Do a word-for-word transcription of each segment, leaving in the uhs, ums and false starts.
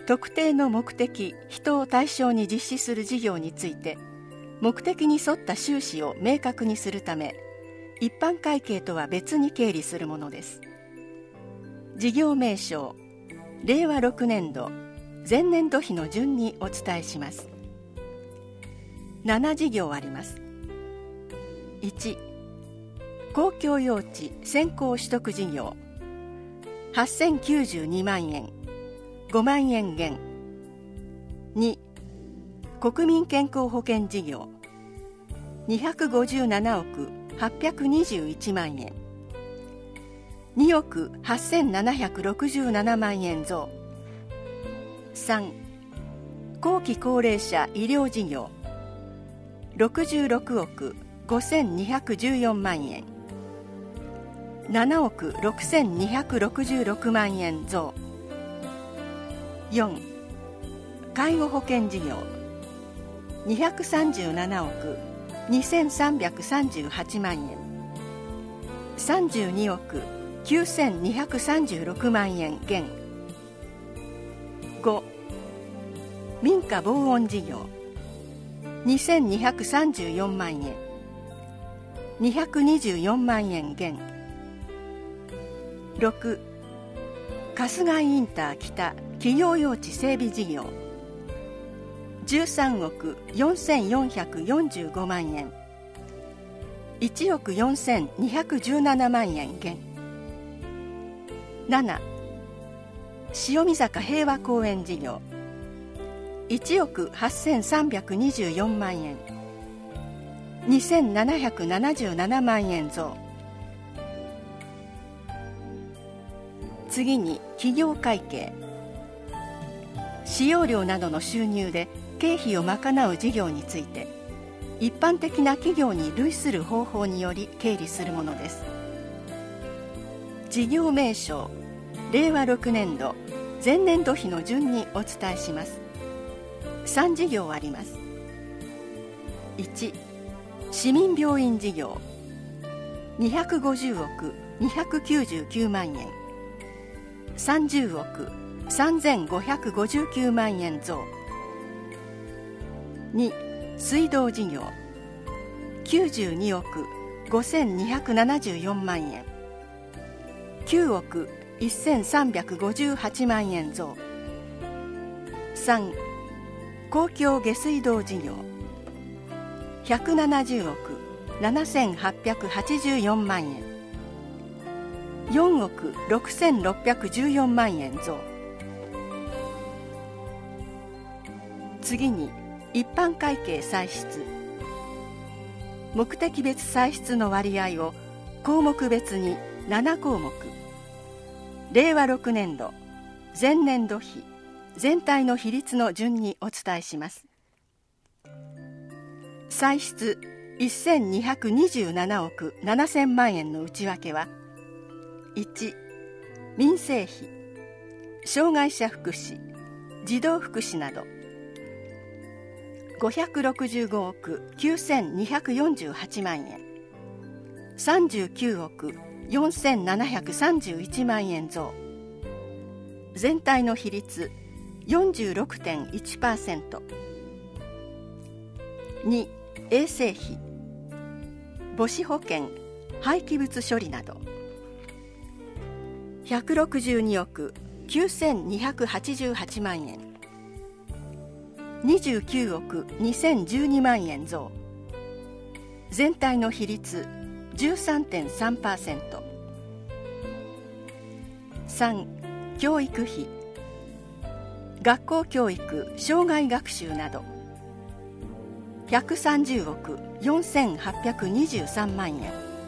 特定の目的、人を対象に実施する事業について目的に沿った収支を明確にするため、一般会計とは別に経理するものです。事業名称、れいわろくねんど、前年度比の順にお伝えします。なな事業あります。いち、公共用地先行取得事業、はっせんきゅうじゅうにまんえん、ごまんえん減。に、国民健康保険事業、にひゃくごじゅうななおくはっぴゃくにじゅういちまんえん、におくはっせんななひゃくろくじゅうななまんえん増。さん、後期高齢者医療事業、ろくじゅうろくおくごせんにひゃくじゅうよんまんえん、ななおくろくせんにひゃくろくじゅうろくまんえん増。よん、介護保険事業、にひゃくさんじゅうななおくにせんさんびゃくさんじゅうはちまんえん、さんじゅうにおくきゅうせんにひゃくさんじゅうろくまんえん減。ご、民家防音事業、にせんにひゃくさんじゅうよんまんえん、にひゃくにじゅうよんまんえん減。ろく、春日井インター北企業用地整備事業、じゅうさんおくよんせんよんひゃくよんじゅうごまんえん、いちおくよんせんにひゃくじゅうななまんえん減。なな、塩見坂平和公園事業、いちおくはっせんさんびゃくにじゅうよんまんえん、にせんななひゃくななじゅうななまんえん増。次に企業会計。使用料などの収入で経費を賄う事業について、一般的な企業に類する方法により経理するものです。事業名称、れいわろくねんど、前年度比の順にお伝えします。さん事業あります。いち、市民病院事業、にひゃくごじゅうおくにひゃくきゅうじゅうきゅうまんえん、さんじゅうおくさんぜんごひゃくごじゅうきゅうまんえん増。に、水道事業、きゅうじゅうにおくごせんにひゃくななじゅうよんまんえん、きゅうおくせんさんびゃくごじゅうはちまんえん増。さん、公共下水道事業、ひゃくななじゅうおくななせんはっぴゃくはちじゅうよんまんえん、よんおくろくせんろっぴゃくじゅうよんまんえん増。次に一般会計歳出。目的別歳出の割合を項目別にななこうもく、れいわろくねんど、前年度比、全体の比率の順にお伝えします。歳出せんにひゃくにじゅうななおくななせんまんえんの内訳は、いち、民生費、障害者福祉、児童福祉などごひゃくろくじゅうごおくきゅうせんにひゃくよんじゅうはちまんえん、さんじゅうきゅうおくよんせんななひゃくさんじゅういちまんえん増。全体の比率 よんじゅうろくてんいちパーセント。 に、衛生費、母子保険、廃棄物処理などひゃくろくじゅうにおくきゅうせんにひゃくはちじゅうはちまんえん、にじゅうきゅうおくにせんじゅうにまんえん増。全体の比率 じゅうさんてんさんパーセント。 さん、教育費、学校教育障害学習などひゃくさんじゅうおくよんせんはっぴゃくにじゅうさんまんえん、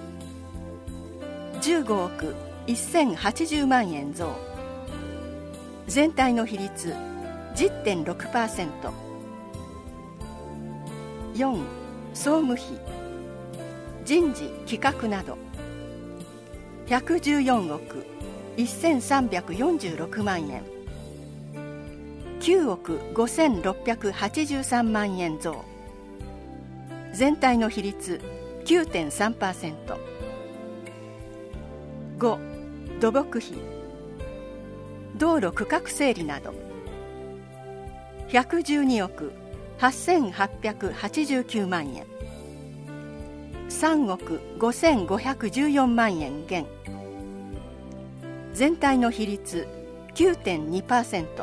じゅうごおくせんはちじゅうまんえん増。全体の比率 じゅってんろくパーセント。 よん、総務費、人事企画などひゃくじゅうよんおくせんさんびゃくよんじゅうろくまんえん、きゅうおくごせんろっぴゃくはちじゅうさんまんえん増。全体の比率 きゅうてんさんパーセント。 ご、土木費、道路区画整理などひゃくじゅうにおくはっせんはっぴゃくはちじゅうきゅうまんえん、さんおくごせんごひゃくじゅうよんまんえん減。全体の比率 きゅうてんにパーセント。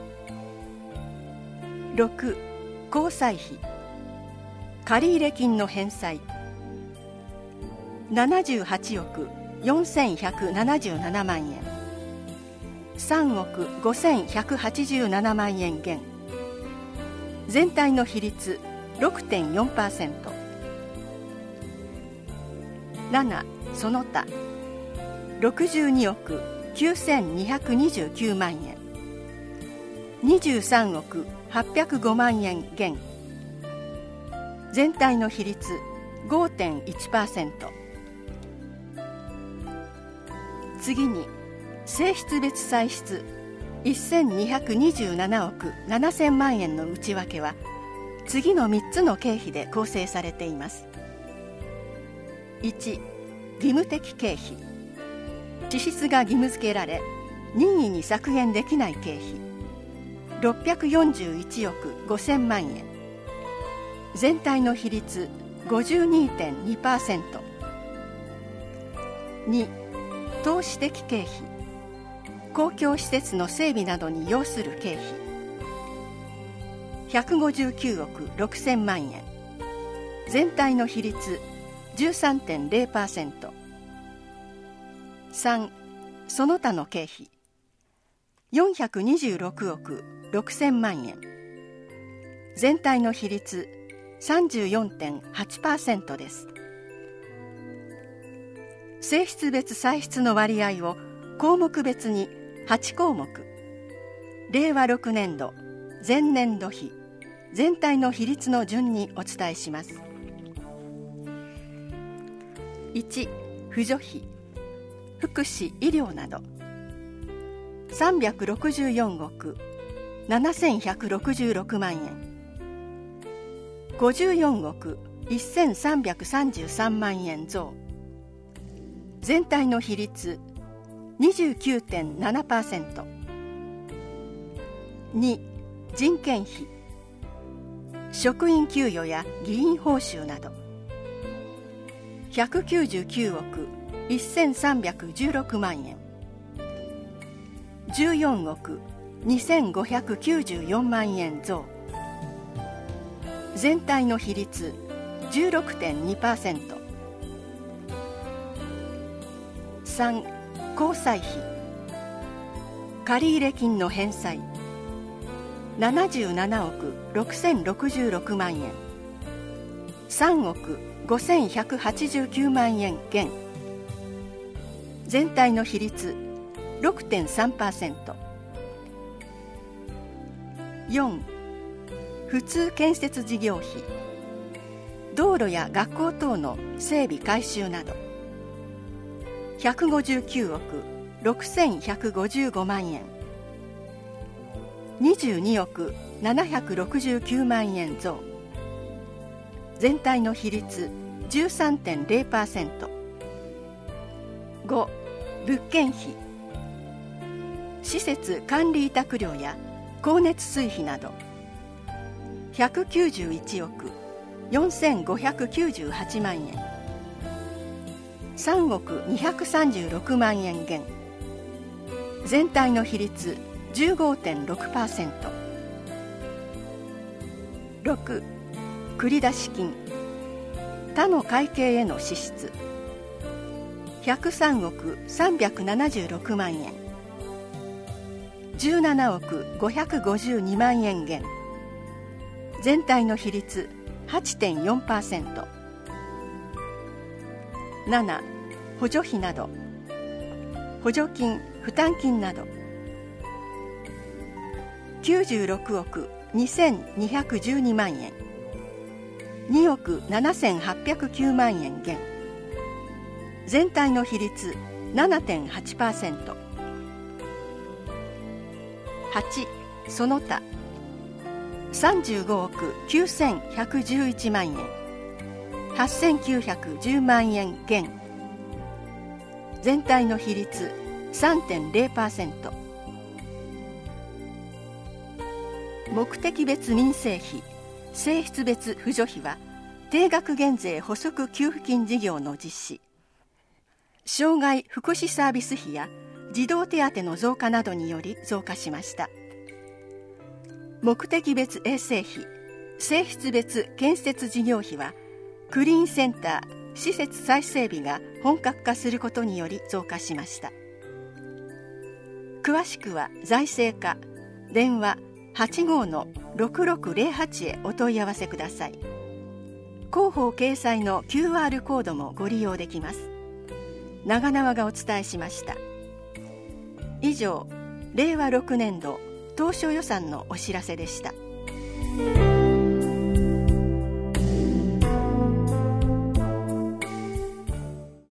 ろく. 交際費、借入金の返済ななじゅうはちおくよんせんひゃくななじゅうななまんえん、さんおくごせんひゃくはちじゅうななまんえん減。全体の比率 ろくてんよんパーセント。 なな. その他ろくじゅうにおくきゅうせんにひゃくにじゅうきゅうまんえん、にじゅうさんおくはっぴゃくごまんえん減。全体の比率 ごてんいちパーセント。 次に性質別歳出せんにひゃくにじゅうななおくななせんまんえんの内訳は次のみっつの経費で構成されています。いち. 義務的経費、支出が義務付けられ任意に削減できない経費ろっぴゃくよんじゅういちおくごせんまんえん、全体の比率 ごじゅうにてんにパーセント。 に. 投資的経費、公共施設の整備などに要する経費ひゃくごじゅうきゅうおくろくせんまんえん、全体の比率 じゅうさんてんれいパーセント。 さん. その他の経費よんひゃくにじゅうろくおくろくせんまんえん、全体の比率 さんじゅうよんてんはちパーセント です。性質別歳出の割合を項目別にはちこうもく、れいわろくねんど、前年度比、全体の比率の順にお伝えします。いち. 扶助費、福祉・医療などさんびゃくろくじゅうよんおくななせんひゃくろくじゅうろくまんえん、ごじゅうよんおくせんさんびゃくさんじゅうさんまんえん増。全体の比率 にじゅうきゅうてんななパーセント。 に. 人件費、職員給与や議員報酬などひゃくきゅうじゅうきゅうおくせんさんびゃくじゅうろくまんえん、じゅうよんおくにせんごひゃくきゅうじゅうよんまんえん増。全体の比率 じゅうろくてんにパーセント。 さん. 交際費、借入金の返済ななじゅうななおくろくせんろくじゅうろくまんえん、さんおくごせんひゃくはちじゅうきゅうまんえん減。全体の比率 ろくてんさんパーセント。 よん. 普通建設事業費、道路や学校等の整備改修などひゃくごじゅうきゅうおくろくせんひゃくごじゅうごまんえん、にじゅうにおくななひゃくろくじゅうきゅうまんえん増。全体の比率 じゅうさんてんれいパーセント。 ご. 物件費、施設管理委託料や光熱水費などひゃくきゅうじゅういちおくよんせんごひゃくきゅうじゅうはちまんえん、さんおくにひゃくさんじゅうろくまんえん減。全体の比率 じゅうごてんろくパーセント。 ろく. 繰出金、他の会計への支出ひゃくさんおくさんびゃくななじゅうろくまんえん、じゅうななおくごひゃくごじゅうにまんえん減。全体の比率 はちてんよんパーセント。 なな. 補助費など補助金・負担金などきゅうじゅうろくおくにせんにひゃくじゅうにまんえん、におくななせんはっぴゃくきゅうまんえん減。全体の比率 ななてんはちパーセント。 はち. その他さんじゅうごおくきゅうせんひゃくじゅういちまんえん、はっせんきゅうひゃくじゅうまんえん減。全体の比率 さんてんれいパーセント。 目的別民生費、性質別扶助費は定額減税補足給付金事業の実施、障害福祉サービス費や児童手当の増加などにより増加しました。目的別衛生費、性質別建設事業費はクリーンセンター、施設再整備が本格化することにより増加しました。詳しくは財政課電話 はちごのろくろくぜろはち へお問い合わせください。広報掲載の キューアール コードもご利用できます。長縄がお伝えしました。以上、れいわろくねんど当初予算のお知らせでした。